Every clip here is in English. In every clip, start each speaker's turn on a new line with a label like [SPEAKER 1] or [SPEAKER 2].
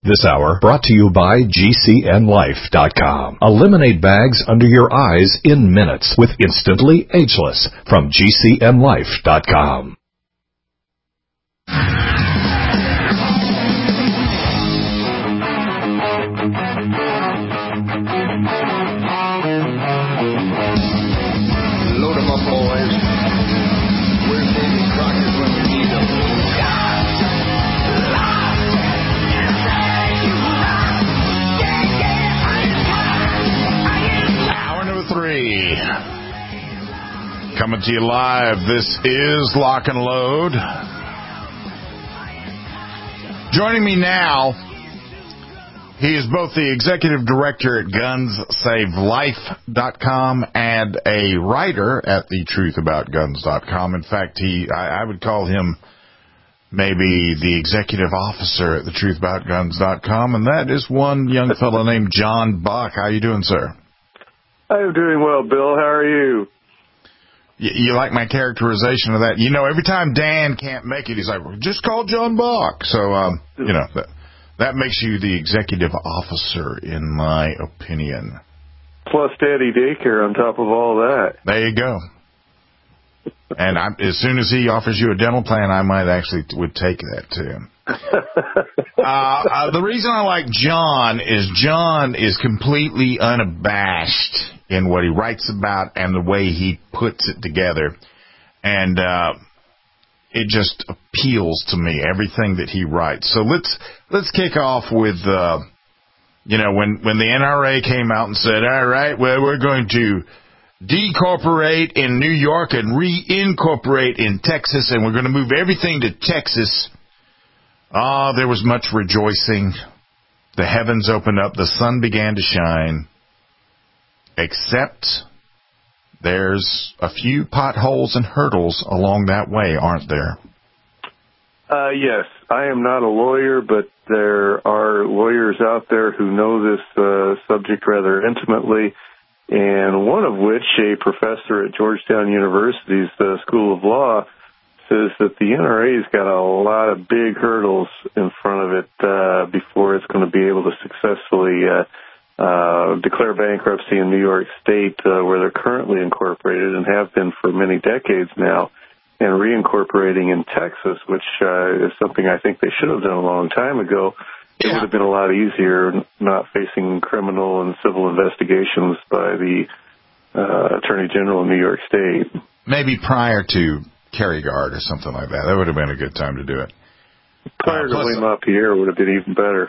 [SPEAKER 1] This hour brought to you by GCNLife.com. Eliminate bags under your eyes in minutes with Instantly Ageless from GCNLife.com.
[SPEAKER 2] Load 'em up, boys. Where's Davy Crockett when we need him? Hour number 3. Coming to you live. This is Lock and Load. Joining me now, he is both the executive director at GunsSaveLife.com and a writer at TheTruthAboutGuns.com. In fact, I would call him maybe the executive officer at TheTruthAboutGuns.com, and that is one young fellow named John Buck. How you doing, sir?
[SPEAKER 3] I'm doing well, Bill. How are you?
[SPEAKER 2] You like my characterization of that? You know, every time Dan can't make it, he's like, just call John Buck. So, that makes you the executive officer, in my opinion.
[SPEAKER 3] Plus daddy daycare on top of all that.
[SPEAKER 2] There you go. And as soon as he offers you a dental plan, I might actually would take that too. The reason I like John is completely unabashed in what he writes about and the way he puts it together. And it just appeals to me, everything that he writes. So let's kick off with, when the NRA came out and said, all right, well, we're going to decorporate in New York and reincorporate in Texas, and we're going to move everything to Texas. There was much rejoicing. The heavens opened up. The sun began to shine. Except there's a few potholes and hurdles along that way, aren't there?
[SPEAKER 3] Yes. I am not a lawyer, but there are lawyers out there who know this subject rather intimately, and one of which, a professor at Georgetown University's School of Law, says that the NRA's got a lot of big hurdles in front of it before it's going to be able to successfully declare bankruptcy in New York State, where they're currently incorporated and have been for many decades now, and reincorporating in Texas, which is something I think they should have done a long time ago. It would have been a lot easier not facing criminal and civil investigations by the Attorney General of New York State.
[SPEAKER 2] Maybe prior to Kerry-Gard or something like that. That would have been a good time to do it.
[SPEAKER 3] Prior to Wayne LaPierre would have been even better.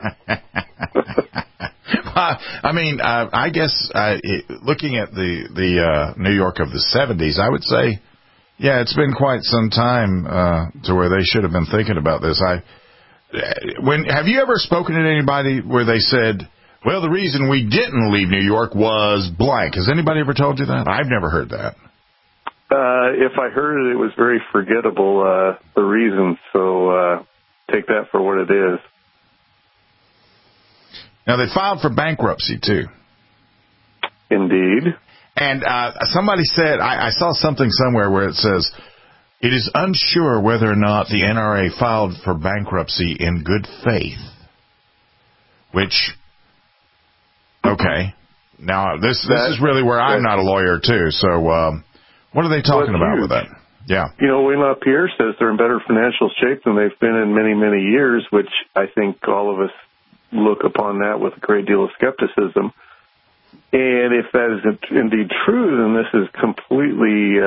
[SPEAKER 2] I guess looking at the New York of the 70s, I would say, yeah, it's been quite some time to where they should have been thinking about this. Have you ever spoken to anybody where they said, well, the reason we didn't leave New York was blank? Has anybody ever told you that? I've never heard that.
[SPEAKER 3] If I heard it, it was very forgettable, the reason, so take that for what it is.
[SPEAKER 2] Now, they filed for bankruptcy, too.
[SPEAKER 3] Indeed.
[SPEAKER 2] And somebody said, I saw something somewhere where it says, it is unsure whether or not the NRA filed for bankruptcy in good faith. Which, okay. Now, this is really where I'm not a lawyer, too, so what are they talking about with that? Yeah.
[SPEAKER 3] Wayne LaPierre says they're in better financial shape than they've been in many, many years, which I think all of us look upon that with a great deal of skepticism. And if that is indeed true, then this is completely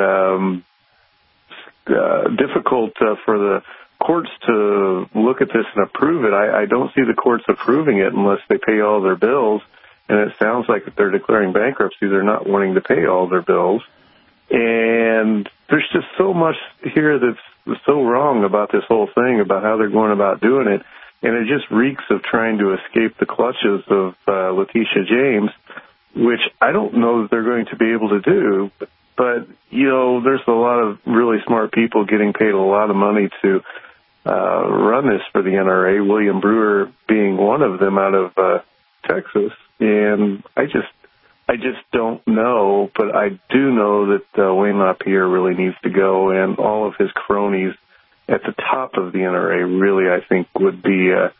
[SPEAKER 3] difficult for the courts to look at this and approve it. I don't see the courts approving it unless they pay all their bills. And it sounds like if they're declaring bankruptcy, they're not wanting to pay all their bills. And there's just so much here that's so wrong about this whole thing, about how they're going about doing it. And it just reeks of trying to escape the clutches of Letitia James, which I don't know that they're going to be able to do. But, there's a lot of really smart people getting paid a lot of money to run this for the NRA, William Brewer being one of them out of Texas. And I just don't know, but I do know that Wayne LaPierre really needs to go, and all of his cronies at the top of the NRA really, I think, would be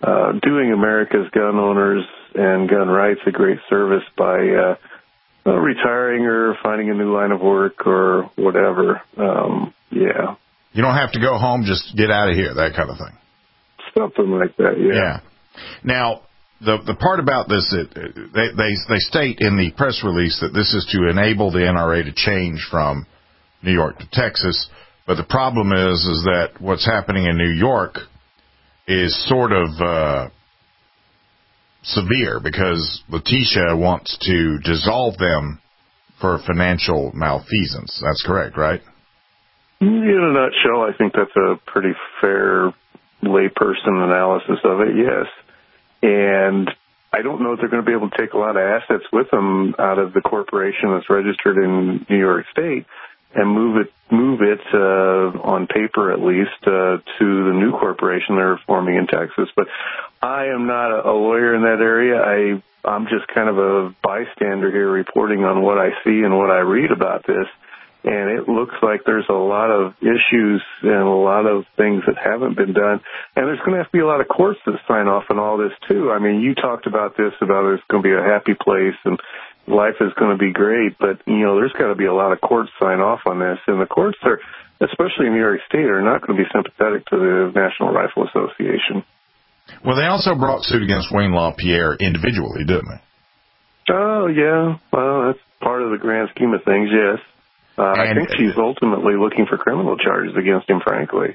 [SPEAKER 3] doing America's gun owners and gun rights a great service by retiring or finding a new line of work or whatever. Yeah.
[SPEAKER 2] You don't have to go home, just get out of here, that kind of thing.
[SPEAKER 3] Something like that, yeah.
[SPEAKER 2] Yeah. Now, the part about this, they state in the press release that this is to enable the NRA to change from New York to Texas, but the problem is that what's happening in New York is sort of severe because Letitia wants to dissolve them for financial malfeasance. That's correct, right?
[SPEAKER 3] In a nutshell, I think that's a pretty fair layperson analysis of it, yes. And I don't know if they're going to be able to take a lot of assets with them out of the corporation that's registered in New York State and move it on paper at least to the new corporation they're forming in Texas. But I am not a lawyer in that area. I'm just kind of a bystander here reporting on what I see and what I read about this. And it looks like there's a lot of issues and a lot of things that haven't been done. And there's going to have to be a lot of courts that sign off on all this, too. I mean, you talked about this, about it's going to be a happy place and life is going to be great. But, there's got to be a lot of courts sign off on this. And the courts are, especially in New York State, are not going to be sympathetic to the National Rifle Association.
[SPEAKER 2] Well, they also brought suit against Wayne LaPierre individually, didn't they?
[SPEAKER 3] Oh, yeah. Well, that's part of the grand scheme of things, yes. I think she's ultimately looking for criminal charges against him, frankly.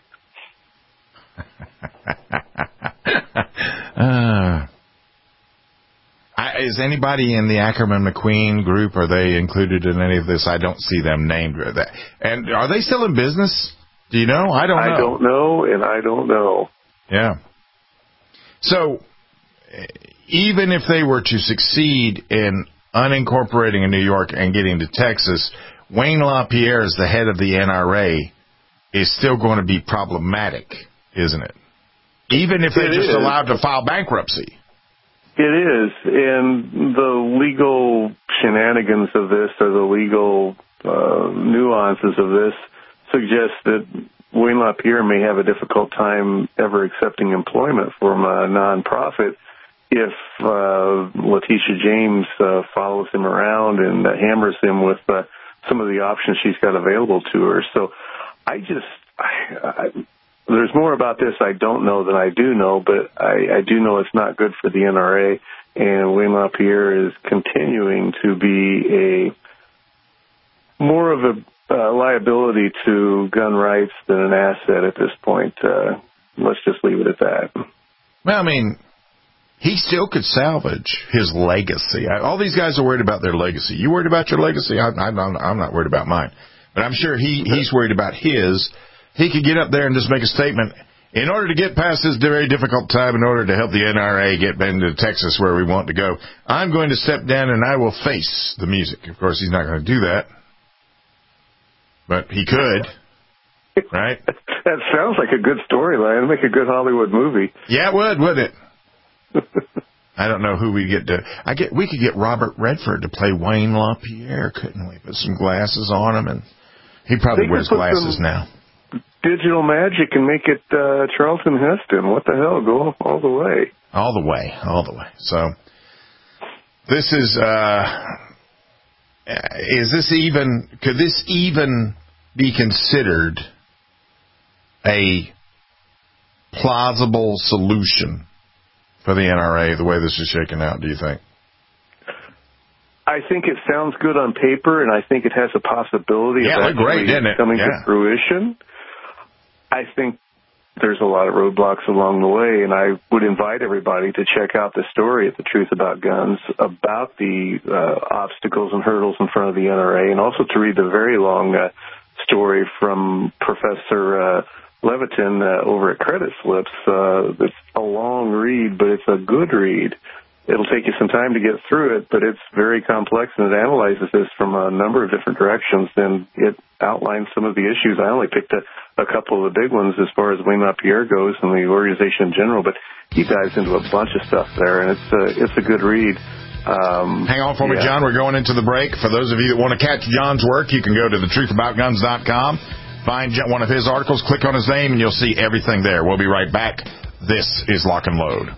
[SPEAKER 2] Is anybody in the Ackerman McQueen group, are they included in any of this? I don't see them named. And are they still in business? Do you know? I don't know,
[SPEAKER 3] and I don't know.
[SPEAKER 2] Yeah. So, even if they were to succeed in unincorporating in New York and getting to Texas, Wayne LaPierre, as the head of the NRA, is still going to be problematic, isn't it? Even if they're just allowed to file bankruptcy.
[SPEAKER 3] It is, and the legal shenanigans of this, or the legal nuances of this, suggest that Wayne LaPierre may have a difficult time ever accepting employment from a nonprofit if Letitia James follows him around and hammers him with some of the options she's got available to her. So there's more about this I don't know than I do know, but I do know it's not good for the NRA, and Wayne LaPierre is continuing to be more of a liability to gun rights than an asset at this point. Let's just leave it at that.
[SPEAKER 2] Well, I mean, he still could salvage his legacy. All these guys are worried about their legacy. You worried about your legacy? I'm not worried about mine. But I'm sure he's worried about his. He could get up there and just make a statement. In order to get past this very difficult time, in order to help the NRA get into Texas where we want to go, I'm going to step down and I will face the music. Of course, he's not going to do that. But he could, right?
[SPEAKER 3] That sounds like a good storyline. It'd make a good Hollywood movie.
[SPEAKER 2] Yeah, it would, wouldn't it? I don't know who we get to. We could get Robert Redford to play Wayne LaPierre, couldn't we? Put some glasses on him, and he probably wears glasses now.
[SPEAKER 3] Digital magic and make it Charlton Heston. What the hell? Go all the way.
[SPEAKER 2] All the way. So this is this even? Could this even be considered a plausible solution for the NRA, the way this is shaking out, do you think?
[SPEAKER 3] I think it sounds good on paper, and I think it has a possibility of actually coming to fruition. I think there's a lot of roadblocks along the way, and I would invite everybody to check out the story at The Truth About Guns about the obstacles and hurdles in front of the NRA, and also to read the very long story from Professor Levitin over at Credit Slips. It's a long read, but it's a good read. It'll take you some time to get through it, but it's very complex, and it analyzes this from a number of different directions, and it outlines some of the issues. I only picked a couple of the big ones as far as Wayne LaPierre goes and the organization in general, but he dives into a bunch of stuff there, and it's a good read.
[SPEAKER 2] Hang on for me, John. We're going into the break. For those of you that want to catch John's work, you can go to thetruThaboutGuns.com, find one of his articles, click on his name, and you'll see everything there. We'll be right back This is Lock and Load.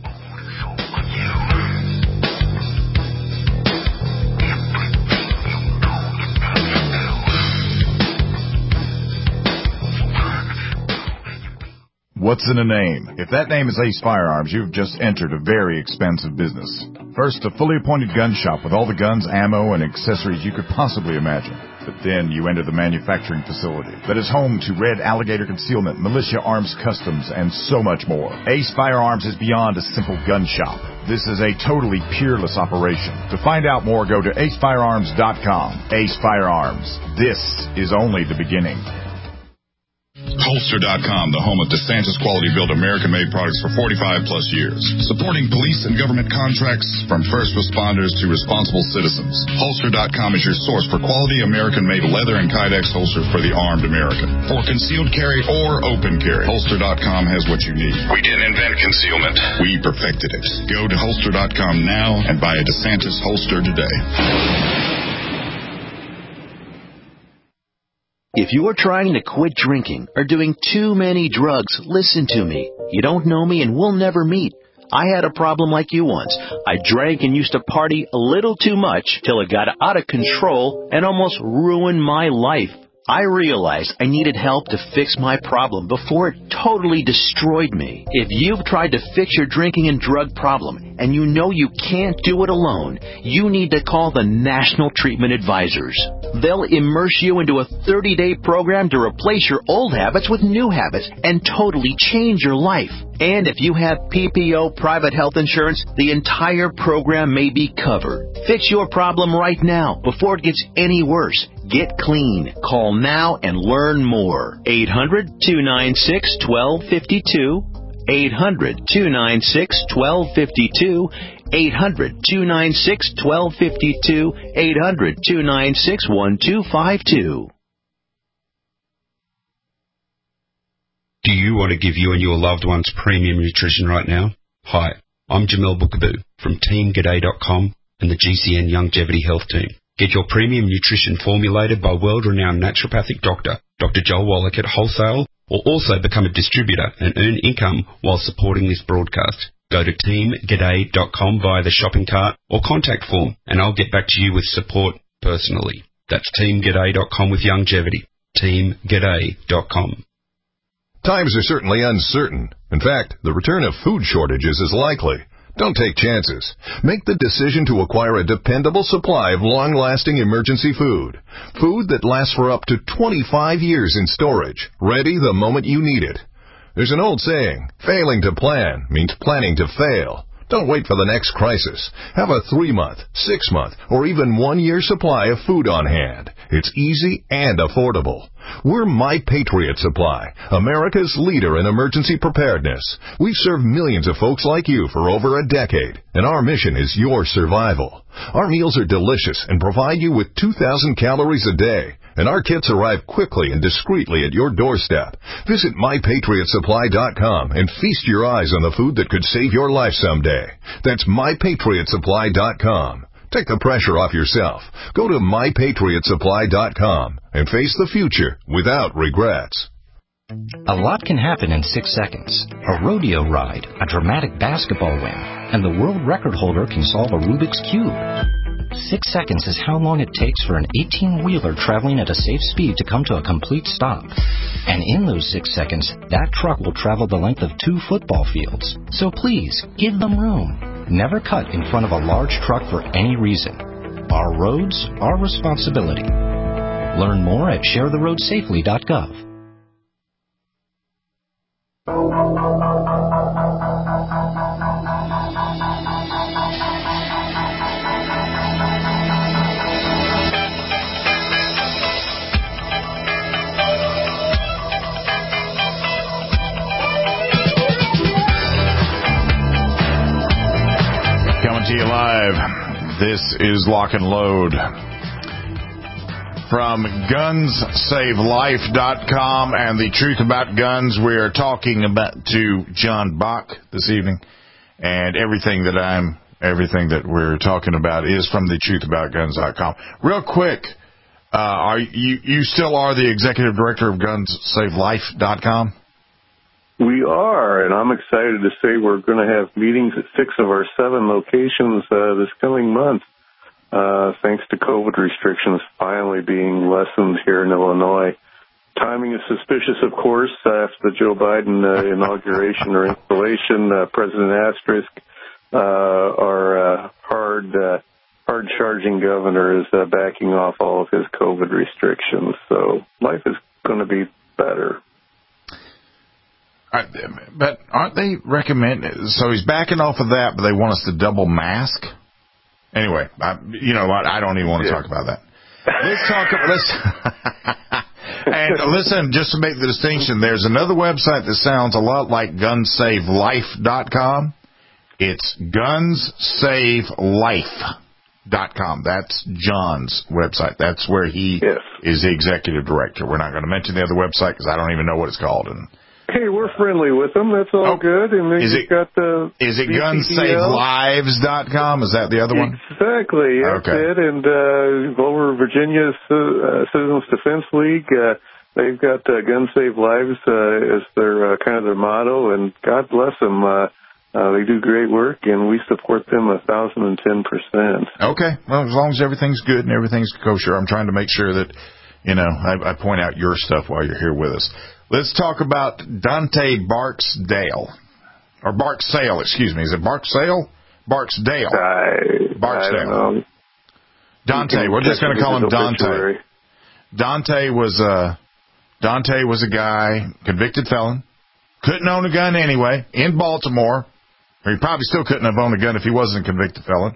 [SPEAKER 2] What's in a name? If that name is Ace Firearms, you've just entered a very expensive business. First, a fully appointed gun shop with all the guns, ammo, and accessories you could possibly imagine. But then you enter the manufacturing facility that is home to Red Alligator Concealment, Militia Arms Customs, and so much more. Ace Firearms is beyond a simple gun shop. This is a totally peerless operation. To find out more, go to acefirearms.com. Ace Firearms. This is only the beginning.
[SPEAKER 4] Holster.com, the home of DeSantis quality built American-made products for 45 plus years. Supporting police and government contracts from first responders to responsible citizens. Holster.com is your source for quality American-made leather and Kydex holsters for the armed American. For concealed carry or open carry, Holster.com has what you need. We didn't invent concealment. We perfected it. Go to Holster.com now and buy a DeSantis holster today.
[SPEAKER 5] If you are trying to quit drinking or doing too many drugs, listen to me. You don't know me and we'll never meet. I had a problem like you once. I drank and used to party a little too much till it got out of control and almost ruined my life. I realized I needed help to fix my problem before it totally destroyed me. If you've tried to fix your drinking and drug problem and you know you can't do it alone, you need to call the National Treatment Advisors. They'll immerse you into a 30-day program to replace your old habits with new habits and totally change your life. And if you have PPO private health insurance, the entire program may be covered. Fix your problem right now before it gets any worse. Get clean. Call now and learn more. 800-296-1252. 800-296-1252. 800-296-1252. 800-296-1252.
[SPEAKER 6] Do you want to give you and your loved ones premium nutrition right now? Hi, I'm Jamel Bookaboo from TeamGaday.com and the GCN Longevity Health Team. Get your premium nutrition formulated by world-renowned naturopathic doctor, Dr. Joel Wallach at Wholesale, or also become a distributor and earn income while supporting this broadcast. Go to TeamGaday.com via the shopping cart or contact form, and I'll get back to you with support personally. That's TeamGaday.com with longevity. TeamGaday.com.
[SPEAKER 1] Times are certainly uncertain. In fact, the return of food shortages is likely. Don't take chances. Make the decision to acquire a dependable supply of long-lasting emergency food. Food that lasts for up to 25 years in storage, ready the moment you need it. There's an old saying, failing to plan means planning to fail. Don't wait for the next crisis. Have a 3-month, 6-month, or even 1-year supply of food on hand. It's easy and affordable. We're My Patriot Supply, America's leader in emergency preparedness. We've served millions of folks like you for over a decade, and our mission is your survival. Our meals are delicious and provide you with 2,000 calories a day, and our kits arrive quickly and discreetly at your doorstep. Visit MyPatriotSupply.com and feast your eyes on the food that could save your life someday. That's MyPatriotSupply.com. Take the pressure off yourself. Go to MyPatriotSupply.com and face the future without regrets.
[SPEAKER 7] A lot can happen in 6 seconds. A rodeo ride, a dramatic basketball win, and the world record holder can solve a Rubik's Cube. 6 seconds is how long it takes for an 18-wheeler traveling at a safe speed to come to a complete stop. And in those 6 seconds, that truck will travel the length of 2 football fields. So please, give them room. Never cut in front of a large truck for any reason. Our roads, our responsibility. Learn more at sharetheroadsafely.gov.
[SPEAKER 2] Coming to you live. This is Lock and Load. From GunsSaveLife.com and The Truth About Guns, we are talking about to John Bach this evening, and everything that we're talking about is from TheTruthAboutGuns.com. Real quick, you still are the executive director of GunsSaveLife.com?
[SPEAKER 3] We are, and I'm excited to say we're going to have meetings at 6 of our 7 locations this coming month, thanks to COVID restrictions finally being lessened here in Illinois. Timing is suspicious, of course, after the Joe Biden inauguration or installation. President Asterisk, our hard-charging governor, is backing off all of his COVID restrictions, so life is going to be better.
[SPEAKER 2] But aren't they recommending? So he's backing off of that, but they want us to double mask. Anyway, you know what? I don't even want to talk about that. And listen, just to make the distinction, there's another website that sounds a lot like gunsavelife.com. It's gunsavelife.com. That's John's website. That's where he is the executive director. We're not going to mention the other website because I don't even know what it's called. And
[SPEAKER 3] hey, we're friendly with them. That's all good. And then you've got the...
[SPEAKER 2] Is it gunsavelives.com? Is that the other one?
[SPEAKER 3] Exactly. That's it. And over Virginia's Citizens Defense League, they've got Gun Save Lives as their kind of their motto. And God bless them. They do great work, and we support them 1,010%.
[SPEAKER 2] Okay. Well, as long as everything's good and everything's kosher, I'm trying to make sure that, you know, I point out your stuff while you're here with us. Let's talk about Dante Barksdale. Or Barksdale, excuse me. Is it Barksdale? Barksdale. Barksdale. Dante. We're just going to call him Dante. Dante was a guy, convicted felon. Couldn't own a gun anyway, in Baltimore. Or he probably still couldn't have owned a gun if he wasn't a convicted felon.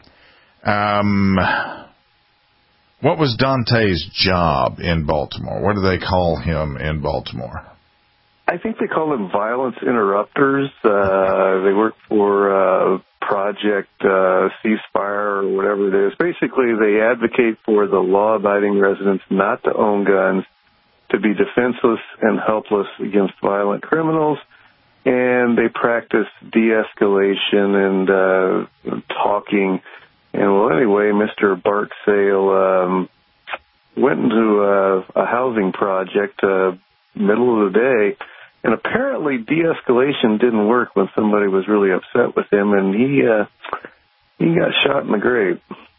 [SPEAKER 2] What was Dante's job in Baltimore? What do they call him in Baltimore?
[SPEAKER 3] I think they call them violence interrupters. They work for Project Ceasefire or whatever it is. Basically, they advocate for the law-abiding residents not to own guns, to be defenseless and helpless against violent criminals, and they practice de-escalation and talking. And, well, anyway, Mr. Barksdale went into a housing project middle of the day, and apparently de-escalation didn't work when somebody was really upset with him, and he got shot in the grave.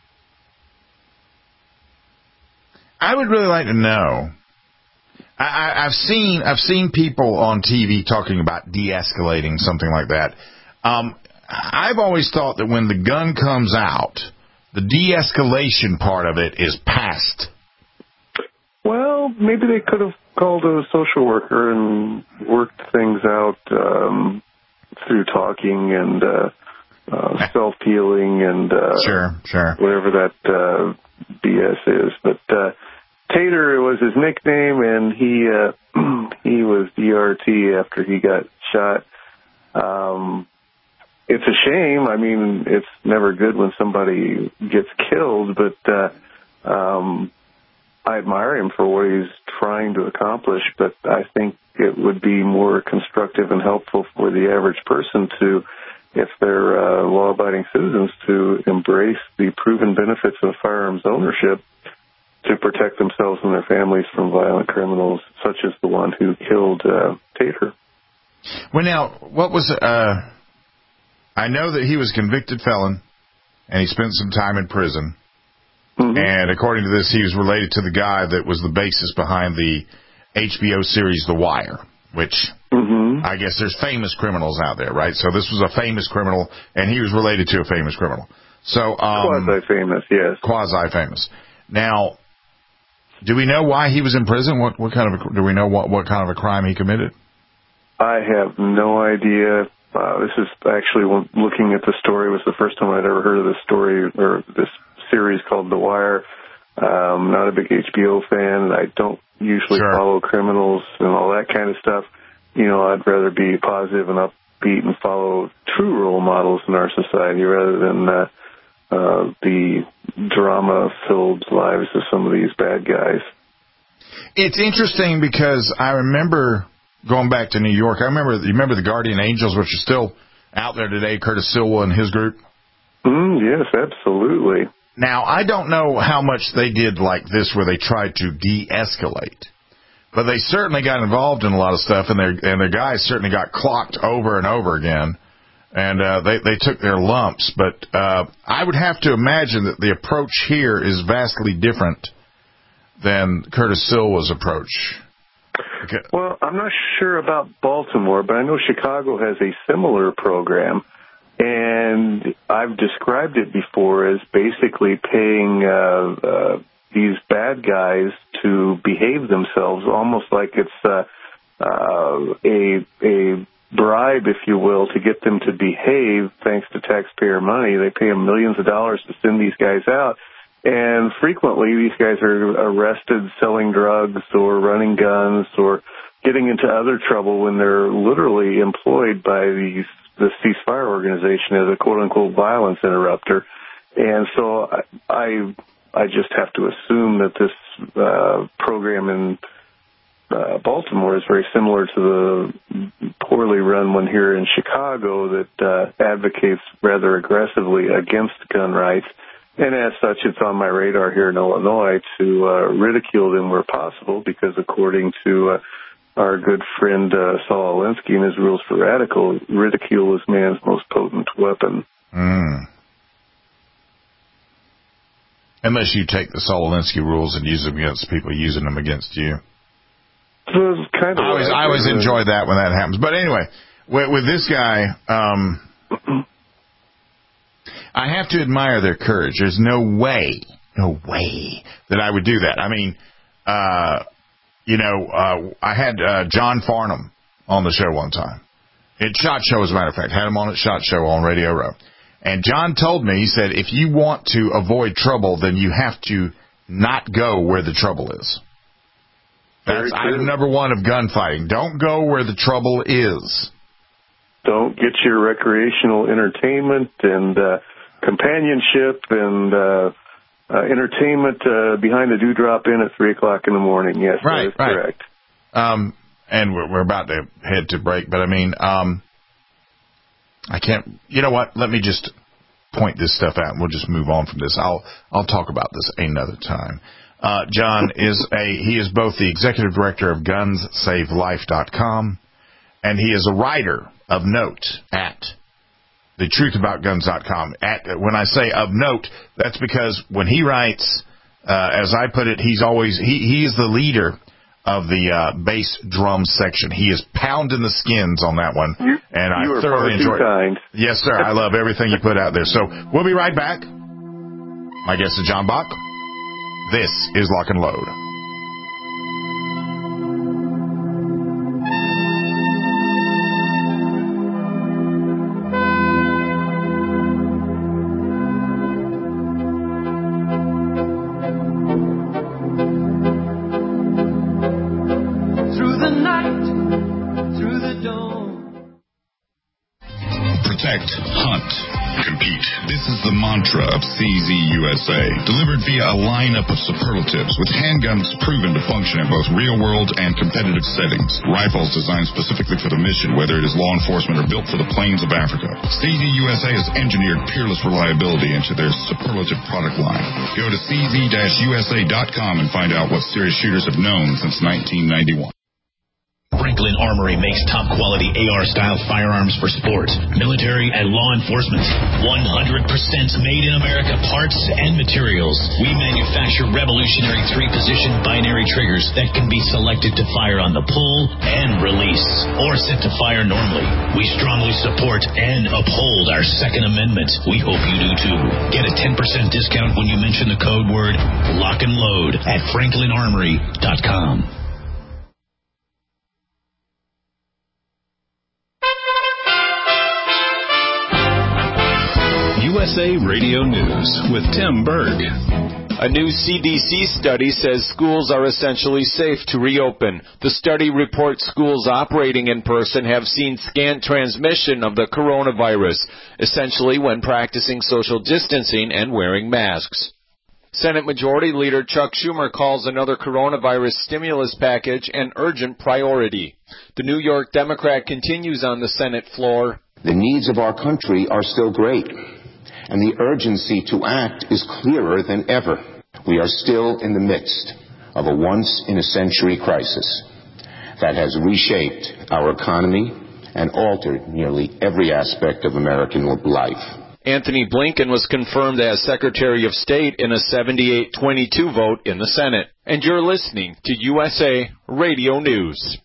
[SPEAKER 2] I would really like to know. I've seen people on TV talking about de-escalating, something like that. I've always thought that when the gun comes out, the de-escalation part of it is past.
[SPEAKER 3] Well, maybe they could have called a social worker and worked things out through talking and self-healing and whatever that BS is. But Tater was his nickname, and he was DRT after he got shot. It's a shame. I mean, it's never good when somebody gets killed, but I admire him for what he's trying to accomplish, but I think it would be more constructive and helpful for the average person to, if they're law-abiding citizens, to embrace the proven benefits of firearms ownership to protect themselves and their families from violent criminals such as the one who killed Tater.
[SPEAKER 2] Well, now, what was... I know that he was a convicted felon, and he spent some time in prison. Mm-hmm. And according to this, he was related to the guy that was the basis behind the HBO series The Wire, which I guess there's famous criminals out there, right? So this was a famous criminal, and he was related to a famous criminal. So
[SPEAKER 3] quasi-famous, yes.
[SPEAKER 2] Quasi-famous. Now, do we know why he was in prison? Do we know what kind of a crime he committed? I
[SPEAKER 3] have no idea. This is actually, looking at the story, was the first time I'd ever heard of this story or this series called The Wire. I'm not a big HBO fan, and I don't usually follow criminals and all that kind of stuff. You know, I'd rather be positive and upbeat and follow true role models in our society rather than the drama-filled lives of some of these bad guys.
[SPEAKER 2] It's interesting because I remember going back to New York. You remember the Guardian Angels, which are still out there today, Curtis Silwa and his group?
[SPEAKER 3] Yes, absolutely.
[SPEAKER 2] Now, I don't know how much they did like this where they tried to de-escalate. But they certainly got involved in a lot of stuff, and their guys certainly got clocked over and over again. And they took their lumps. But I would have to imagine that the approach here is vastly different than Curtis Silva's approach. Okay.
[SPEAKER 3] Well, I'm not sure about Baltimore, but I know Chicago has a similar program. And I've described it before as basically paying these bad guys to behave themselves, almost like it's a bribe, if you will, to get them to behave thanks to taxpayer money. They pay them millions of dollars to send these guys out. And frequently these guys are arrested selling drugs or running guns or getting into other trouble when they're literally employed by the ceasefire organization as a quote-unquote violence interrupter. And so I just have to assume that this program in Baltimore is very similar to the poorly run one here in Chicago that advocates rather aggressively against gun rights. And as such, it's on my radar here in Illinois to ridicule them where possible, because according to our good friend Saul Alinsky and his rules for radical, ridicule is man's most potent weapon.
[SPEAKER 2] Unless you take the Saul Alinsky rules and use them against people using them against you.
[SPEAKER 3] Kind of
[SPEAKER 2] I always enjoy that when that happens. But anyway, with this guy, I have to admire their courage. There's no way that I would do that. I mean, I had John Farnham on the show one time. At SHOT Show, as a matter of fact. Had him on at SHOT Show on Radio Row. And John told me, he said, if you want to avoid trouble, then you have to not go where the trouble is. That's item number one of gunfighting. Don't go where the trouble is.
[SPEAKER 3] Don't get your recreational entertainment and companionship and entertainment behind the Dewdrop Inn at 3 o'clock in the morning. Yes, that is correct.
[SPEAKER 2] And we're about to head to break, but I mean, I can't. You know what? Let me just point this stuff out, and we'll just move on from this. I'll talk about this another time. John he is both the executive director of GunsSaveLife.com, and he is a writer of note at TheTruthAboutGuns.com. When I say of note, that's because when he writes, as I put it, he is the leader of the bass drum section. He is pounding the skins on that one, and I thoroughly enjoy it. Yes, sir. I love everything you put out there. So we'll be right back. My guest is John Bach. This is Lock and Load.
[SPEAKER 4] Of CZ USA, delivered via a lineup of superlatives with handguns proven to function in both real-world and competitive settings. Rifles designed specifically for the mission, whether it is law enforcement or built for the plains of Africa. CZ USA has engineered peerless reliability into their superlative product line. Go to cz-usa.com and find out what serious shooters have known since 1991.
[SPEAKER 8] Franklin Armory makes top-quality AR-style firearms for sport, military, and law enforcement. 100% made in America parts and materials. We manufacture revolutionary 3-position binary triggers that can be selected to fire on the pull and release, or set to fire normally. We strongly support and uphold our Second Amendment. We hope you do too. Get a 10% discount when you mention the code word Lock and Load at FranklinArmory.com.
[SPEAKER 9] USA Radio News with Tim Berg.
[SPEAKER 10] A new CDC study says schools are essentially safe to reopen. The study reports schools operating in person have seen scant transmission of the coronavirus, essentially when practicing social distancing and wearing masks. Senate Majority Leader Chuck Schumer calls another coronavirus stimulus package an urgent priority. The New York Democrat continues on the Senate floor.
[SPEAKER 11] The needs of our country are still great, and the urgency to act is clearer than ever. We are still in the midst of a once-in-a-century crisis that has reshaped our economy and altered nearly every aspect of American life.
[SPEAKER 10] Anthony Blinken was confirmed as Secretary of State in a 78-22 vote in the Senate. And you're listening to USA Radio News.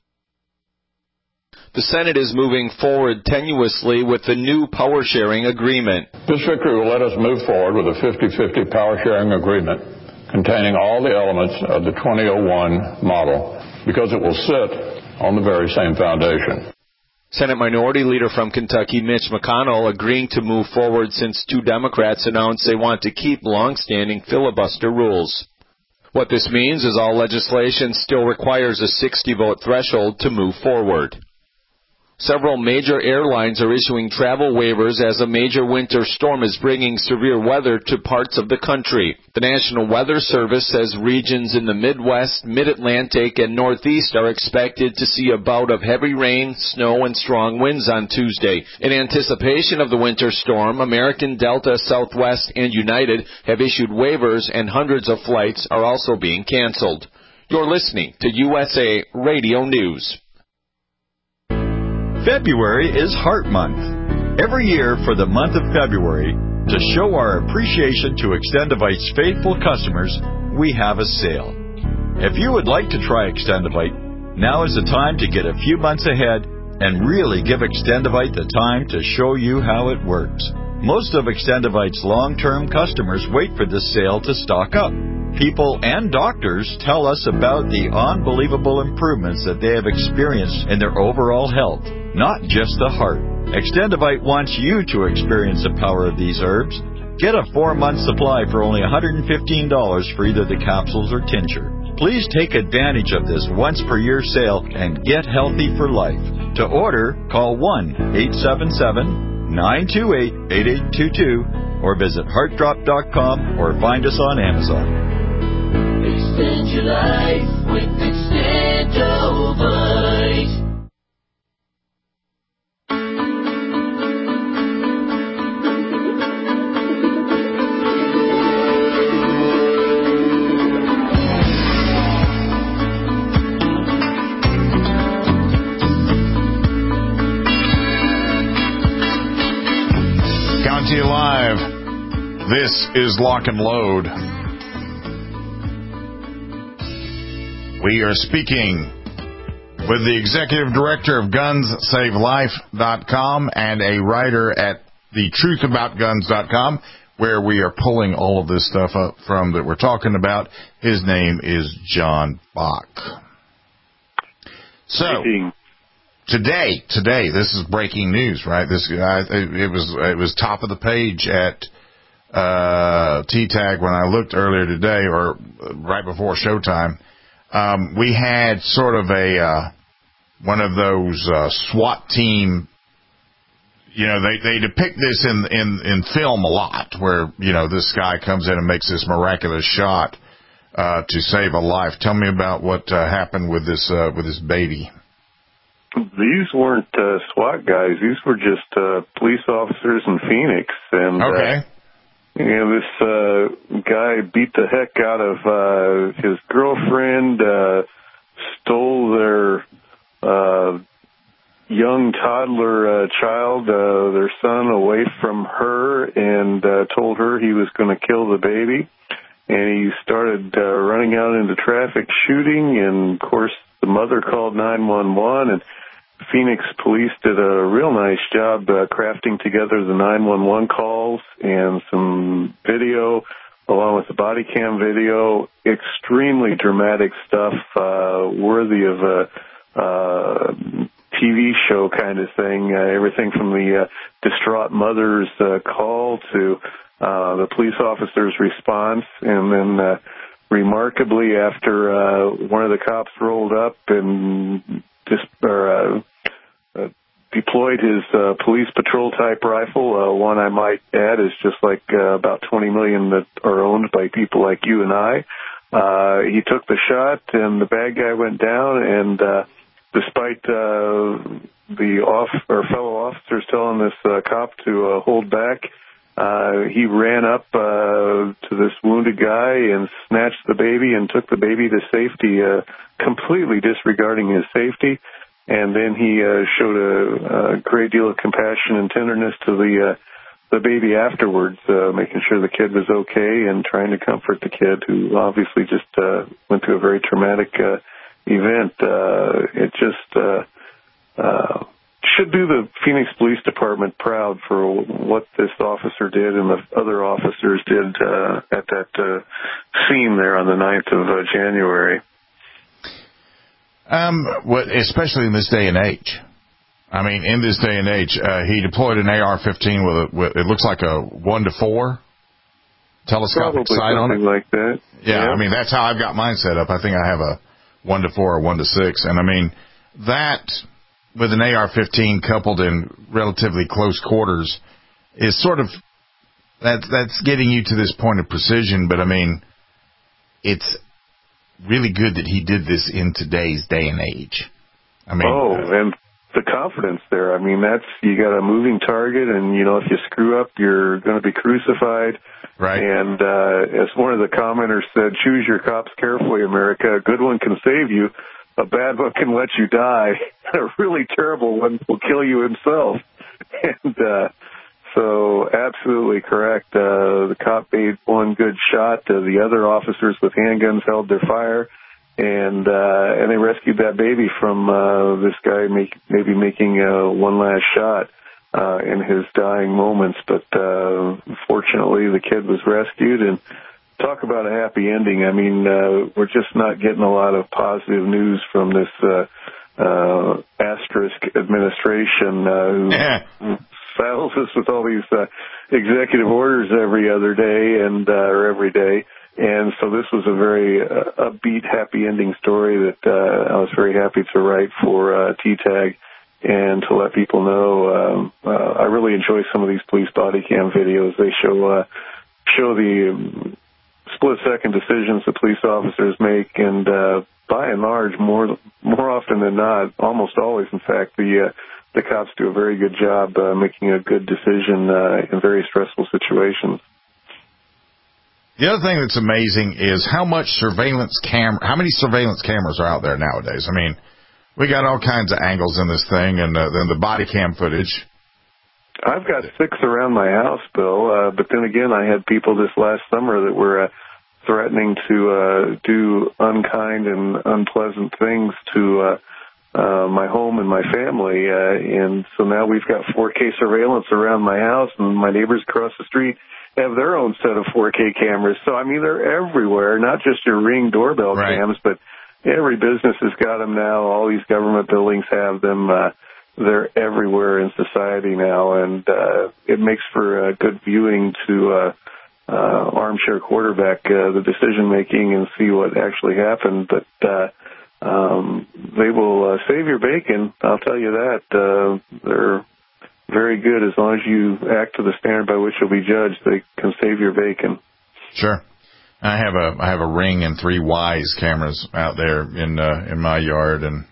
[SPEAKER 10] The Senate is moving forward tenuously with the new power-sharing agreement.
[SPEAKER 12] This victory will let us move forward with a 50-50 power-sharing agreement containing all the elements of the 2001 model because it will sit on the very same foundation.
[SPEAKER 10] Senate Minority Leader from Kentucky, Mitch McConnell, agreeing to move forward since 2 Democrats announced they want to keep long-standing filibuster rules. What this means is all legislation still requires a 60-vote threshold to move forward. Several major airlines are issuing travel waivers as a major winter storm is bringing severe weather to parts of the country. The National Weather Service says regions in the Midwest, Mid-Atlantic, and Northeast are expected to see a bout of heavy rain, snow, and strong winds on Tuesday. In anticipation of the winter storm, American, Delta, Southwest, and United have issued waivers, and hundreds of flights are also being canceled. You're listening to USA Radio News.
[SPEAKER 13] February is Heart Month. Every year for the month of February, to show our appreciation to Extendivite's faithful customers, we have a sale. If you would like to try Extendivite, now is the time to get a few months ahead and really give Extendivite the time to show you how it works. Most of Extendivite's long-term customers wait for this sale to stock up. People and doctors tell us about the unbelievable improvements that they have experienced in their overall health, not just the heart. Extendivite wants you to experience the power of these herbs. Get a 4-month supply for only $115 for either the capsules or tincture. Please take advantage of this once-per-year sale and get healthy for life. To order, call 1-877-928-8822 or visit heartdrop.com or find us on Amazon.
[SPEAKER 14] Extend your life with Extendivite.
[SPEAKER 2] Coming to you live. This is Lock and Load. We are speaking with the executive director of GunsSaveLife.com and a writer at TheTruthAboutGuns.com, where we are pulling all of this stuff up from that we're talking about. His name is John Bach. So today, this is breaking news, right? This it was top of the page at T-Tag when I looked earlier today, or right before showtime. We had sort of one of those SWAT team. You know, they depict this in film a lot, where this guy comes in and makes this miraculous shot to save a life. Tell me about what happened with this baby.
[SPEAKER 3] These weren't SWAT guys. These were just police officers in Phoenix, and
[SPEAKER 2] okay.
[SPEAKER 3] This guy beat the heck out of his girlfriend, stole their young toddler child, their son, away from her, and told her he was going to kill the baby. And he started running out into traffic shooting, and, of course, the mother called 911, and Phoenix police did a real nice job crafting together the 911 calls and some video, along with the body cam video. Extremely dramatic stuff, worthy of a TV show kind of thing. Everything from the distraught mother's call to the police officer's response, and then remarkably, after one of the cops rolled up and deployed his police patrol type rifle, one I might add is just like about 20 million that are owned by people like you and I. He took the shot, and the bad guy went down, and despite the fellow officers telling this cop to hold back, He ran up to this wounded guy and snatched the baby and took the baby to safety, completely disregarding his safety. And then he showed a great deal of compassion and tenderness to the baby afterwards, making sure the kid was okay and trying to comfort the kid, who obviously just went through a very traumatic event. It just should do the Phoenix Police Department proud for what this officer did and the other officers did at that scene there on the 9th of January.
[SPEAKER 2] Especially in this day and age. I mean, in this day and age, he deployed an AR-15 with it looks like a 1-4 telescopic sight on it.
[SPEAKER 3] Like that.
[SPEAKER 2] Yeah, I mean, that's how I've got mine set up. I think I have a 1-4 or 1-6. And I mean, that with an AR-15 coupled in relatively close quarters is sort of, that's getting you to this point of precision. But I mean, it's really good that he did this in today's day and age. I mean,
[SPEAKER 3] and the confidence there. I mean, you got a moving target, and if you screw up, you're going to be crucified.
[SPEAKER 2] Right.
[SPEAKER 3] And as one of the commenters said, choose your cops carefully, America. A good one can save you. A bad one can let you die. A really terrible one will kill you himself. And so absolutely correct. The cop made one good shot. The other officers with handguns held their fire, and they rescued that baby from this guy maybe making one last shot in his dying moments. But fortunately, the kid was rescued, and talk about a happy ending. I mean, we're just not getting a lot of positive news from this asterisk administration who saddles us with all these executive orders every other day or every day. And so this was a very upbeat, happy ending story that I was very happy to write for TTAG and to let people know. I really enjoy some of these police body cam videos. They show the split-second decisions that police officers make, and by and large, more often than not, almost always, in fact, the cops do a very good job making a good decision in very stressful situations.
[SPEAKER 2] The other thing that's amazing is how many surveillance cameras are out there nowadays. I mean, we got all kinds of angles in this thing, and then the body cam footage.
[SPEAKER 3] I've got 6 around my house, Bill, but then again, I had people this last summer that were threatening to do unkind and unpleasant things to my home and my family, and so now we've got 4K surveillance around my house, and my neighbors across the street have their own set of 4K cameras. So, I mean, they're everywhere, not just your Ring doorbell cams, but every business has got them now. All these government buildings have them. They're everywhere in society now, and it makes for good viewing to armchair quarterback the decision-making and see what actually happened. But they will save your bacon, I'll tell you that. They're very good as long as you act to the standard by which you'll be judged. They can save your bacon.
[SPEAKER 2] Sure. I have a Ring and 3 Wise cameras out there in my yard, and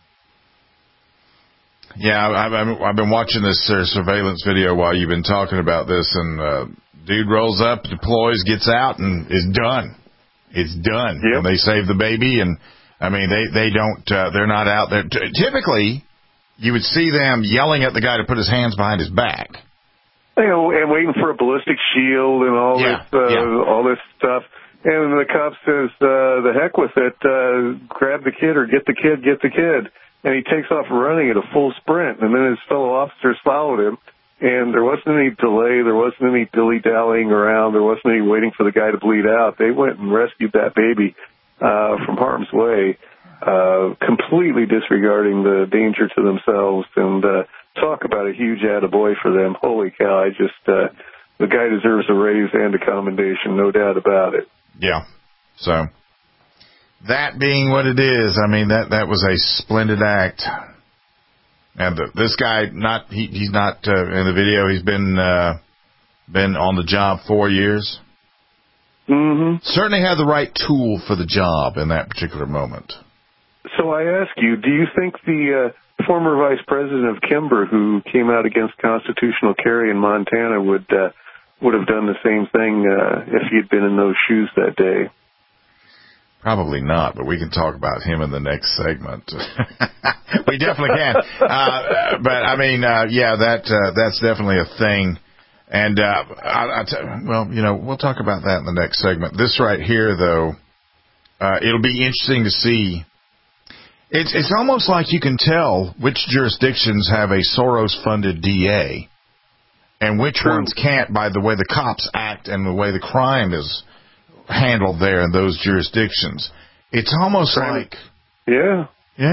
[SPEAKER 2] yeah, I've been watching this surveillance video while you've been talking about this, and dude rolls up, deploys, gets out, and is done. It's done. Yep. And they save the baby, and I mean they don't. They're not out there. Typically, you would see them yelling at the guy to put his hands behind his back.
[SPEAKER 3] And waiting for a ballistic shield and all this stuff. And the cop says, the heck with it, grab the kid or get the kid. And he takes off running at a full sprint. And then his fellow officers followed him. And there wasn't any delay. There wasn't any dilly-dallying around. There wasn't any waiting for the guy to bleed out. They went and rescued that baby from harm's way, completely disregarding the danger to themselves. And talk about a huge attaboy for them. Holy cow, the guy deserves a raise and a commendation, no doubt about it.
[SPEAKER 2] Yeah. So, that being what it is, I mean, that was a splendid act. And this guy, he's not in the video. He's been on the job 4 years.
[SPEAKER 3] Mm-hmm.
[SPEAKER 2] Certainly had the right tool for the job in that particular moment.
[SPEAKER 3] So I ask you, do you think the former vice president of Kimber, who came out against constitutional carry in Montana, would would have done the same thing if he'd been in those shoes that day.
[SPEAKER 2] Probably not, but we can talk about him in the next segment. We definitely can. But I mean, that's definitely a thing. And we'll talk about that in the next segment. This right here, though, it'll be interesting to see. It's almost like you can tell which jurisdictions have a Soros-funded DA and which ones can't by the way the cops act and the way the crime is handled there in those jurisdictions. It's almost like...
[SPEAKER 3] Yeah.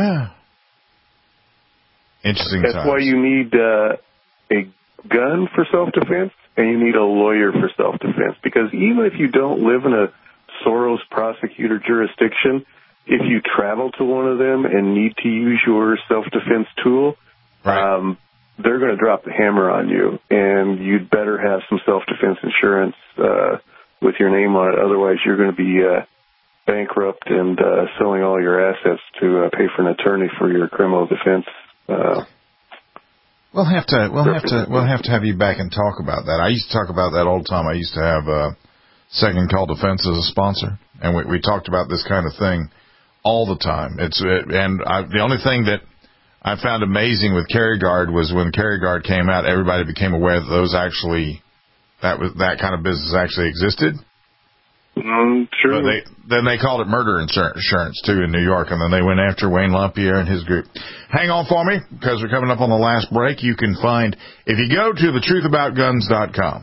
[SPEAKER 2] Interesting
[SPEAKER 3] That's
[SPEAKER 2] times.
[SPEAKER 3] why you need a gun for self-defense and you need a lawyer for self-defense. Because even if you don't live in a Soros prosecutor jurisdiction, if you travel to one of them and need to use your self-defense tool, they're going to drop the hammer on you. And you'd better have some self-defense insurance with your name on it. Otherwise, you're going to be bankrupt and selling all your assets to pay for an attorney for your criminal defense.
[SPEAKER 2] We'll have to have you back and talk about that. I used to talk about that all the time. I used to have Second Call Defense as a sponsor, and we talked about this kind of thing all the time. The only thing that I found amazing with CarryGuard was when CarryGuard came out, everybody became aware that that kind of business actually existed.
[SPEAKER 3] True.
[SPEAKER 2] But then they called it murder insurance, too, in New York, and then they went after Wayne LaPierre and his group. Hang on for me, because we're coming up on the last break. You can find, if you go to thetruthaboutguns.com,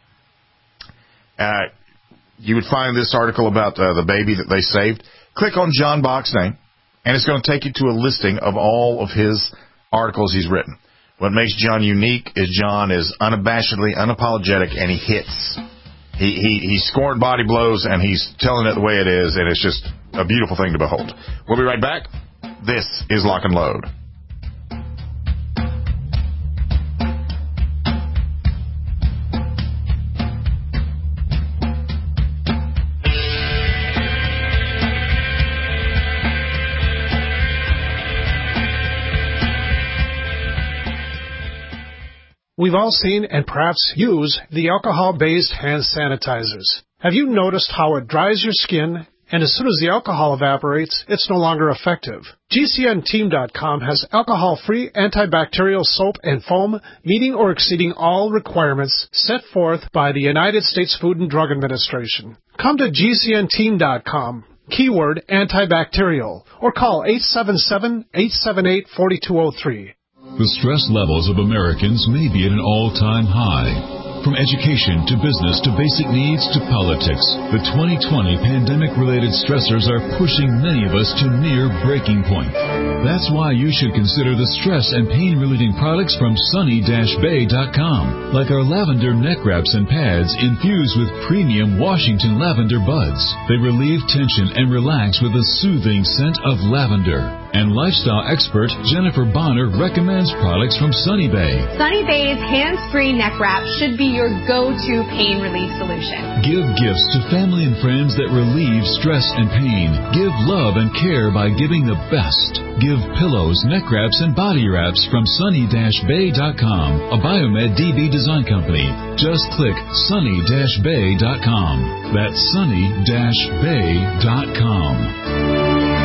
[SPEAKER 2] you would find this article about the baby that they saved. Click on John Bach's name, and it's going to take you to a listing of all of his articles he's written. What makes John unique is John is unabashedly unapologetic, and he hits. He's scoring body blows, and he's telling it the way it is, and it's just a beautiful thing to behold. We'll be right back. This is Lock and Load.
[SPEAKER 15] We've all seen and perhaps use the alcohol-based hand sanitizers. Have you noticed how it dries your skin, and as soon as the alcohol evaporates, it's no longer effective? GCNteam.com has alcohol-free antibacterial soap and foam meeting or exceeding all requirements set forth by the United States Food and Drug Administration. Come to GCNteam.com, keyword antibacterial, or call 877-878-4203.
[SPEAKER 16] The stress levels of Americans may be at an all-time high. From education to business to basic needs to politics, the 2020 pandemic-related stressors are pushing many of us to near breaking point. That's why you should consider the stress and pain-relieving products from sunny-bay.com, like our lavender neck wraps and pads infused with premium Washington lavender buds. They relieve tension and relax with a soothing scent of lavender. And lifestyle expert Jennifer Bonner recommends products from Sunny Bay.
[SPEAKER 17] Sunny Bay's hands-free neck wrap should be your go-to pain relief solution.
[SPEAKER 16] Give gifts to family and friends that relieve stress and pain. Give love and care by giving the best. Give pillows, neck wraps, and body wraps from sunny-bay.com, a Biomed DB design company. Just click sunny-bay.com. That's sunny-bay.com.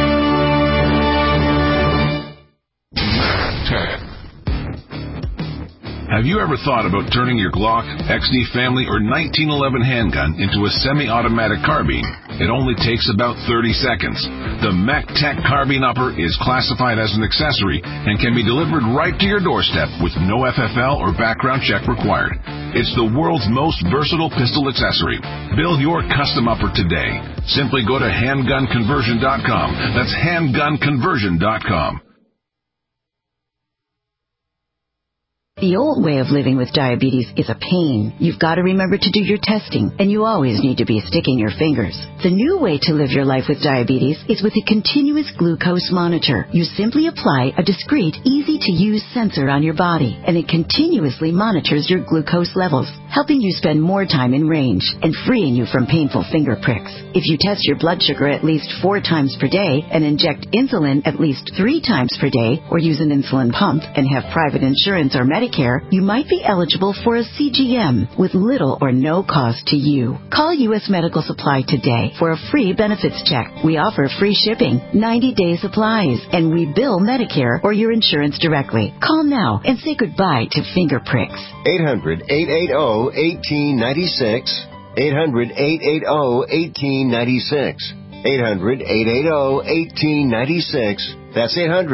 [SPEAKER 18] Have you ever thought about turning your Glock, XD family, or 1911 handgun into a semi-automatic carbine? It only takes about 30 seconds. The MechTech Carbine Upper is classified as an accessory and can be delivered right to your doorstep with no FFL or background check required. It's the world's most versatile pistol accessory. Build your custom upper today. Simply go to handgunconversion.com. That's handgunconversion.com.
[SPEAKER 19] The old way of living with diabetes is a pain. You've got to remember to do your testing, and you always need to be sticking your fingers. The new way to live your life with diabetes is with a continuous glucose monitor. You simply apply a discreet, easy-to-use sensor on your body, and it continuously monitors your glucose levels, helping you spend more time in range and freeing you from painful finger pricks. If you test your blood sugar at least 4 times per day and inject insulin at least 3 times per day, or use an insulin pump and have private insurance or Medicare, Medicare, you might be eligible for a CGM with little or no cost to you. Call U.S. Medical Supply today for a free benefits check. We offer free shipping, 90-day supplies, and we bill Medicare or your insurance directly. Call now and say goodbye to finger pricks.
[SPEAKER 20] 800-880-1896. 800-880-1896. 800-880-1896. That's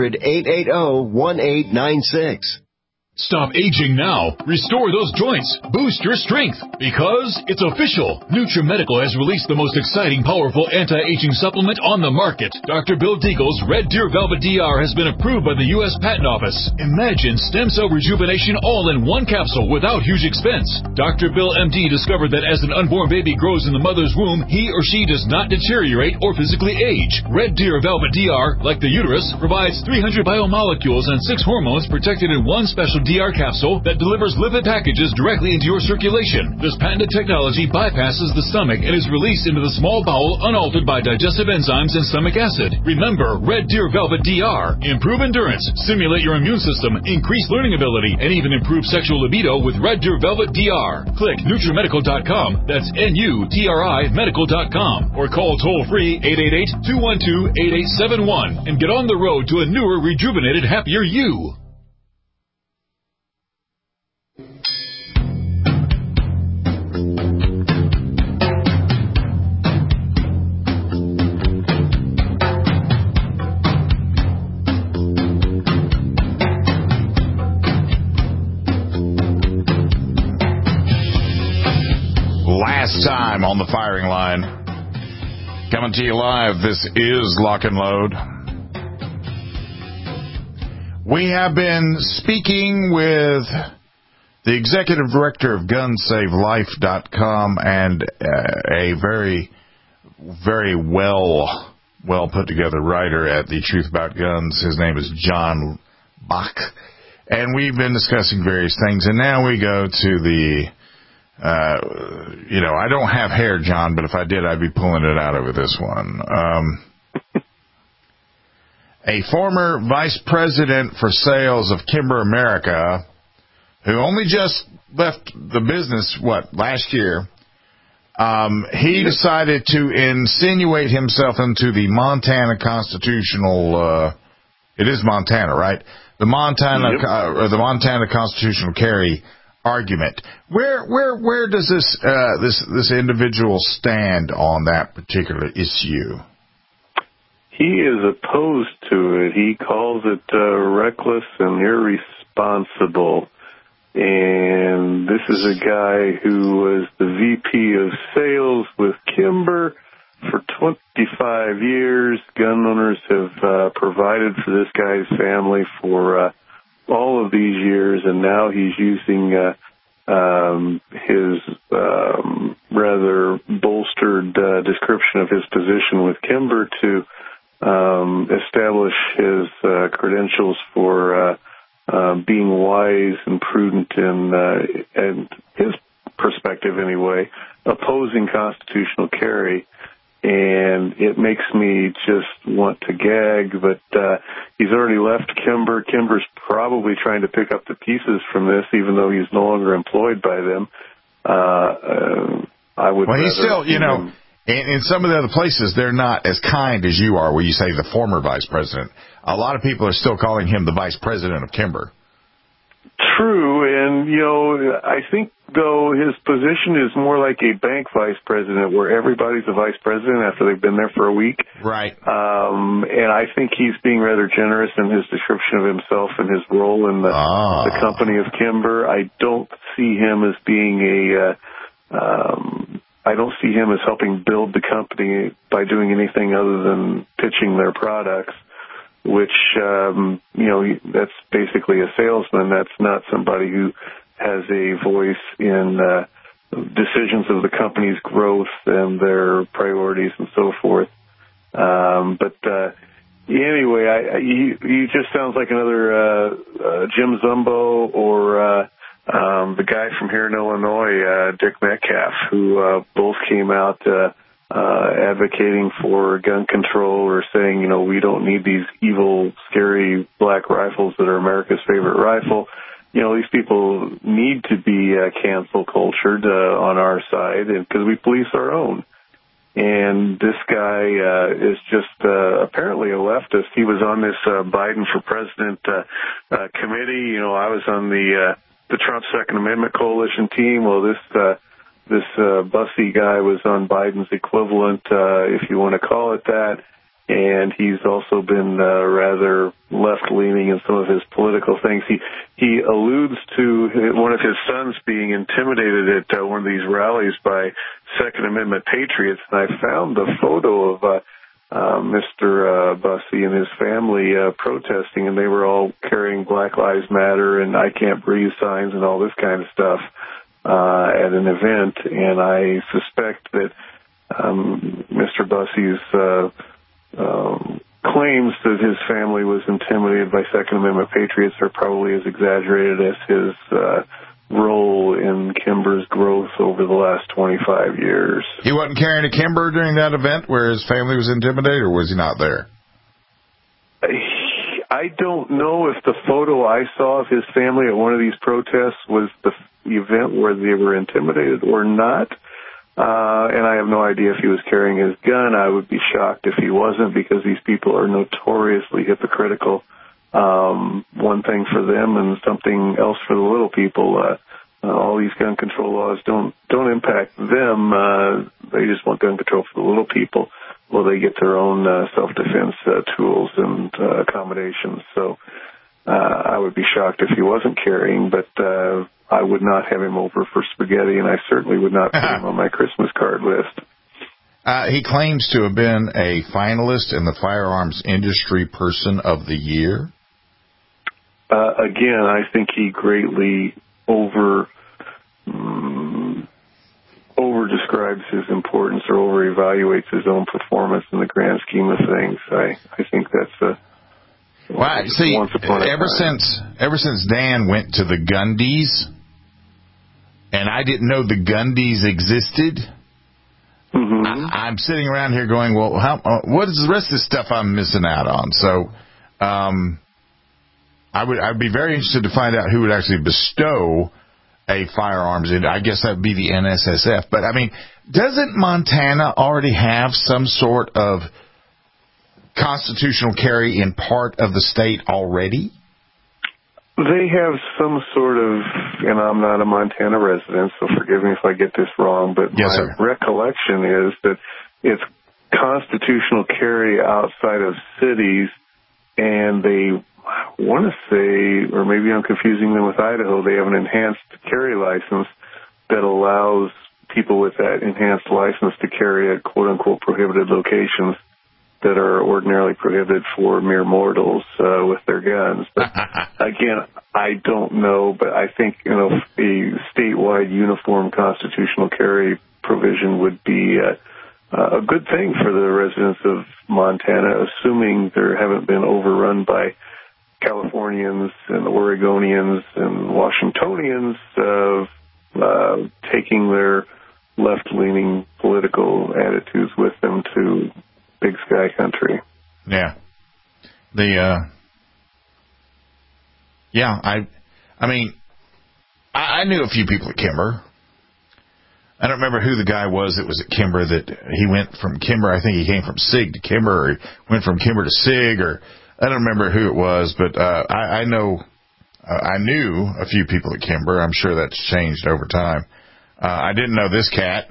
[SPEAKER 20] 800-880-1896.
[SPEAKER 16] Stop aging now. Restore those joints. Boost your strength. Because it's official. NutriMedical has released the most exciting, powerful anti-aging supplement on the market. Dr. Bill Deagle's Red Deer Velvet DR has been approved by the U.S. Patent Office. Imagine stem cell rejuvenation all in one capsule without huge expense. Dr. Bill MD discovered that as an unborn baby grows in the mother's womb, he or she does not deteriorate or physically age. Red Deer Velvet DR, like the uterus, provides 300 biomolecules and 6 hormones protected in one special DR capsule that delivers lipid packages directly into your circulation. This patented technology bypasses the stomach and is released into the small bowel unaltered by digestive enzymes and stomach acid. Remember, Red Deer Velvet DR. Improve endurance, stimulate your immune system, increase learning ability, and even improve sexual libido with Red Deer Velvet DR. Click NutriMedical.com, that's NUTRI Medical.com, or call toll-free 888-212-8871 and get on the road to a newer, rejuvenated, happier you.
[SPEAKER 2] Last time on the firing line. Coming to you live, this is Lock and Load. We have been speaking with the executive director of GunSaveLife.com and a very, very well put together writer at The Truth About Guns. His name is John Bach. And we've been discussing various things. And now we go to the... I don't have hair, John, but if I did, I'd be pulling it out over this one. A former vice president for sales of Kimber America, who only just left the business, last year, he decided to insinuate himself into the Montana constitutional, it is Montana, right? The Montana constitutional carry argument. Where does this individual stand on that particular issue?
[SPEAKER 3] He is opposed to it. He calls it reckless and irresponsible. And this is a guy who was the VP of sales with Kimber for 25 years. Gun owners have provided for this guy's family for all of these years, and now he's using his rather bolstered description of his position with Kimber to establish his credentials for being wise and prudent and his perspective anyway, opposing constitutional carry. And it makes me just want to gag, but he's already left Kimber. Kimber's probably trying to pick up the pieces from this, even though he's no longer employed by them. I would.
[SPEAKER 2] Well, he's still, in some of the other places, they're not as kind as you are, where you say the former vice president. A lot of people are still calling him the vice president of Kimber.
[SPEAKER 3] True, and, I think, though, his position is more like a bank vice president, where everybody's a vice president after they've been there for a week.
[SPEAKER 2] Right.
[SPEAKER 3] And I think he's being rather generous in his description of himself and his role in the company of Kimber. I don't see him as being I don't see him as helping build the company by doing anything other than pitching their products, which, that's basically a salesman. That's not somebody who has a voice in decisions of the company's growth and their priorities and so forth. Anyway, he just sounds like another Jim Zumbo or the guy from here in Illinois, Dick Metcalf, who both came out advocating for gun control or saying, we don't need these evil, scary black rifles that are America's favorite rifle. these people need to be cancel cultured on our side because we police our own. And this guy is just apparently a leftist. He was on this Biden for President committee. I was on the Trump Second Amendment Coalition team. Well, this Bussey guy was on Biden's equivalent, if you want to call it that. And he's also been rather left-leaning in some of his political things. He alludes to one of his sons being intimidated at one of these rallies by Second Amendment patriots, and I found the photo of Mr. Bussey and his family protesting, and they were all carrying Black Lives Matter and I Can't Breathe signs and all this kind of stuff at an event. And I suspect that Mr. Bussey's claims that his family was intimidated by Second Amendment patriots are probably as exaggerated as his role in Kimber's growth over the last 25 years.
[SPEAKER 2] He wasn't carrying a Kimber during that event where his family was intimidated, or was he not there?
[SPEAKER 3] I don't know if the photo I saw of his family at one of these protests was the event where they were intimidated or not. And I have no idea if he was carrying his gun. I would be shocked if he wasn't, because these people are notoriously hypocritical. One thing for them and something else for the little people. All these gun control laws don't impact them. They just want gun control for the little people. Well, they get their own self-defense tools and accommodations. So I would be shocked if he wasn't carrying, but I would not have him over for spaghetti, and I certainly would not put him on my Christmas card list.
[SPEAKER 2] He claims to have been a finalist in the Firearms Industry Person of the Year.
[SPEAKER 3] Again, I think he greatly over describes his importance or over evaluates his own performance in the grand scheme of things. I think that's
[SPEAKER 2] well, see, ever since Dan went to the Gundys, and I didn't know the Gundys existed.
[SPEAKER 3] Mm-hmm.
[SPEAKER 2] I'm sitting around here going, well, what is the rest of this stuff I'm missing out on? So, I'd be very interested to find out who would actually bestow a firearms. I guess that would be the NSSF. But I mean, doesn't Montana already have some sort of constitutional carry in part of the state already?
[SPEAKER 3] They have some sort of, and I'm not a Montana resident, so forgive me if I get this wrong, but
[SPEAKER 2] yes,
[SPEAKER 3] my recollection is that it's constitutional carry outside of cities, and they want to say, or maybe I'm confusing them with Idaho, they have an enhanced carry license that allows people with that enhanced license to carry at quote-unquote prohibited locations that are ordinarily prohibited for mere mortals with their guns. But again, I don't know, but I think a statewide uniform constitutional carry provision would be a good thing for the residents of Montana, assuming there haven't been overrun by Californians and Oregonians and Washingtonians taking their left-leaning political attitudes with them to Big Sky country.
[SPEAKER 2] Yeah. I mean, I knew a few people at Kimber. I don't remember who the guy was that was at Kimber, that he went from Kimber. I think he came from SIG to Kimber, or he went from Kimber to SIG, or I don't remember who it was, but I knew a few people at Kimber. I'm sure that's changed over time. I didn't know this cat.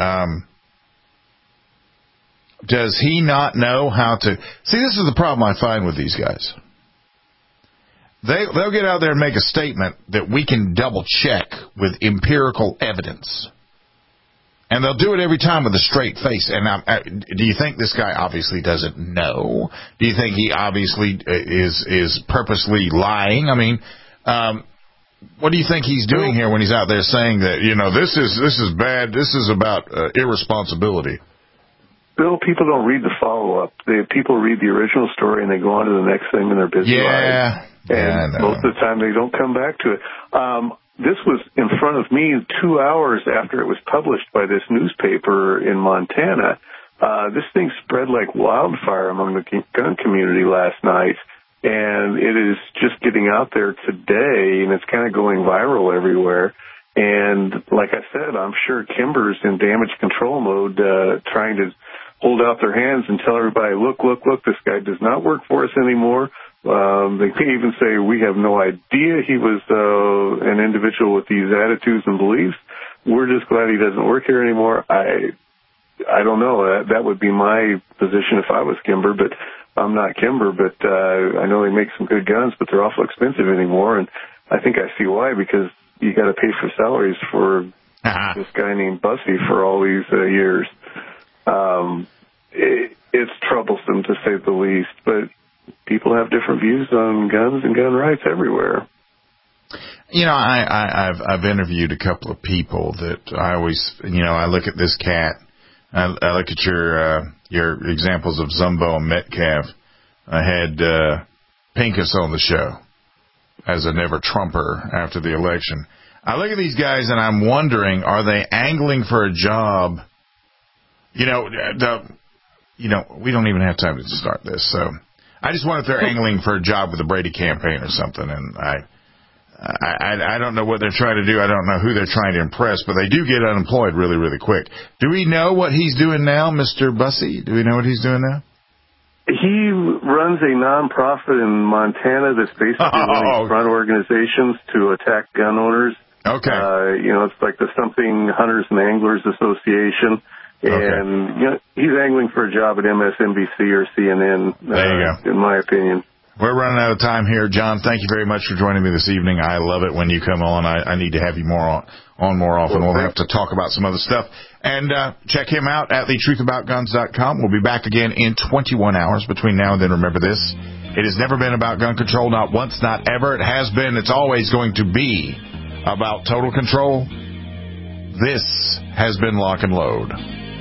[SPEAKER 2] Does he not know how to... See, this is the problem I find with these guys. They'll get out there and make a statement that we can double-check with empirical evidence. And they'll do it every time with a straight face. And do you think this guy obviously doesn't know? Do you think he obviously is purposely lying? I mean, what do you think he's doing here when he's out there saying that, this is bad, this is about irresponsibility?
[SPEAKER 3] Bill, people don't read the follow-up. People read the original story and they go on to the next thing in their busy lives. And most of the time they don't come back to it. This was in front of me 2 hours after it was published by this newspaper in Montana. This thing spread like wildfire among the gun community last night. And it is just getting out there today, and it's kind of going viral everywhere. And like I said, I'm sure Kimber's in damage control mode, trying to hold out their hands and tell everybody, look, this guy does not work for us anymore. They can even say, we have no idea he was an individual with these attitudes and beliefs. We're just glad he doesn't work here anymore. I don't know. That would be my position if I was Kimber, but I'm not Kimber. But I know they make some good guns, but they're awful expensive anymore. And I think I see why, because you got to pay for salaries for this guy named Bussey for all these years. It's troublesome, to say the least, but people have different views on guns and gun rights everywhere.
[SPEAKER 2] You know, I've interviewed a couple of people that I always, I look at this cat. I look at your examples of Zumbo and Metcalf. I had Pincus on the show as a never-Trumper after the election. I look at these guys and I'm wondering, are they angling for a job? We don't even have time to start this, so I just wonder if they're angling for a job with the Brady campaign or something, and I don't know what they're trying to do. I don't know who they're trying to impress, but they do get unemployed really, really quick. Do we know what he's doing now, Mr. Bussey? Do we know what he's doing now?
[SPEAKER 3] He runs a nonprofit in Montana that's basically running front organizations to attack gun owners.
[SPEAKER 2] Okay.
[SPEAKER 3] It's like the Something Hunters and Anglers Association. And he's angling for a job at MSNBC or CNN,
[SPEAKER 2] there you go.
[SPEAKER 3] in my opinion.
[SPEAKER 2] We're running out of time here. John, thank you very much for joining me this evening. I love it when you come on. I need to have you more often. We'll have to talk about some other stuff. And check him out at thetruthaboutguns.com. We'll be back again in 21 hours. Between now and then, remember this. It has never been about gun control, not once, not ever. It has been. It's always going to be about total control. This has been Lock and Load.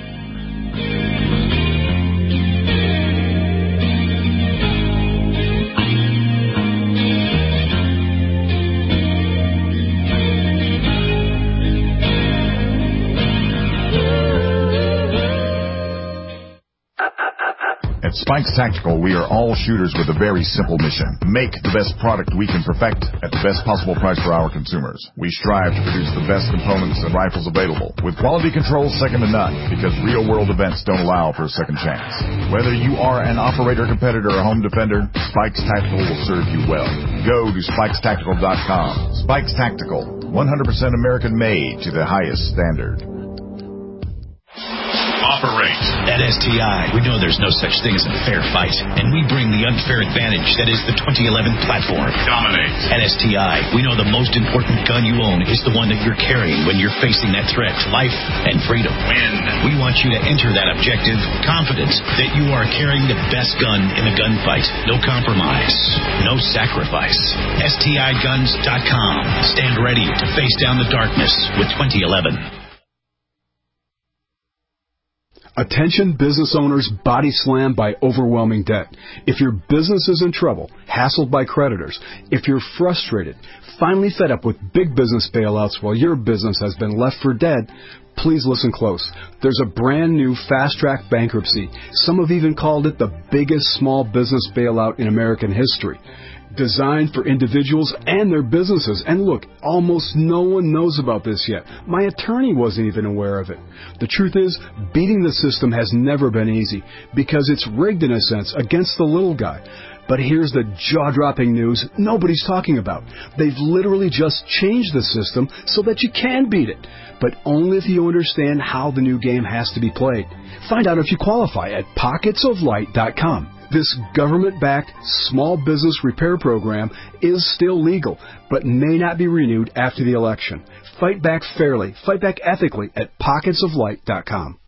[SPEAKER 4] At Spikes Tactical, we are all shooters with a very simple mission. Make the best product we can perfect at the best possible price for our consumers. We strive to produce the best components and rifles available, with quality control second to none, because real-world events don't allow for a second chance. Whether you are an operator, competitor, or home defender, Spikes Tactical will serve you well. Go to SpikesTactical.com. Spikes Tactical, 100% American-made to the highest standard.
[SPEAKER 8] Operate. At STI, we know there's no such thing as a fair fight, and we bring the unfair advantage that is the 2011 platform. Dominate. At STI, we know the most important gun you own is the one that you're carrying when you're facing that threat to life and freedom. Win. We want you to enter that objective confident that you are carrying the best gun in the gunfight. No compromise. No sacrifice. STIguns.com. Stand ready to face down the darkness with 2011.
[SPEAKER 21] Attention business owners body slammed by overwhelming debt. If your business is in trouble, hassled by creditors, if you're frustrated, finally fed up with big business bailouts while your business has been left for dead, please listen close. There's a brand new fast-track bankruptcy. Some have even called it the biggest small business bailout in American history. Designed for individuals and their businesses. And look, almost no one knows about this yet. My attorney wasn't even aware of it. The truth is, beating the system has never been easy because it's rigged in a sense against the little guy. But here's the jaw-dropping news nobody's talking about. They've literally just changed the system so that you can beat it, but only if you understand how the new game has to be played. Find out if you qualify at pocketsoflight.com. This government-backed small business repair program is still legal, but may not be renewed after the election. Fight back fairly, fight back ethically at pocketsoflight.com.